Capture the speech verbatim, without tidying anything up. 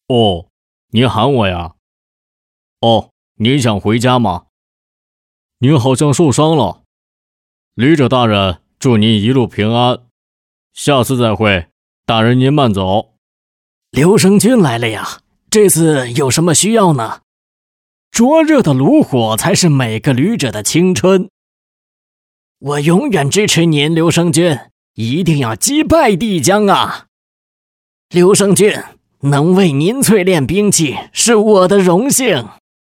哦，你喊我呀？哦，你想回家吗？您好像受伤了。旅者大人，祝您一路平安。下次再会，大人您慢走。 刘生君来了呀，这次有什么需要呢？灼热的炉火才是每个旅者的青春。我永远支持您，刘生君，一定要击败帝江啊！刘生君，能为您淬炼兵器是我的荣幸。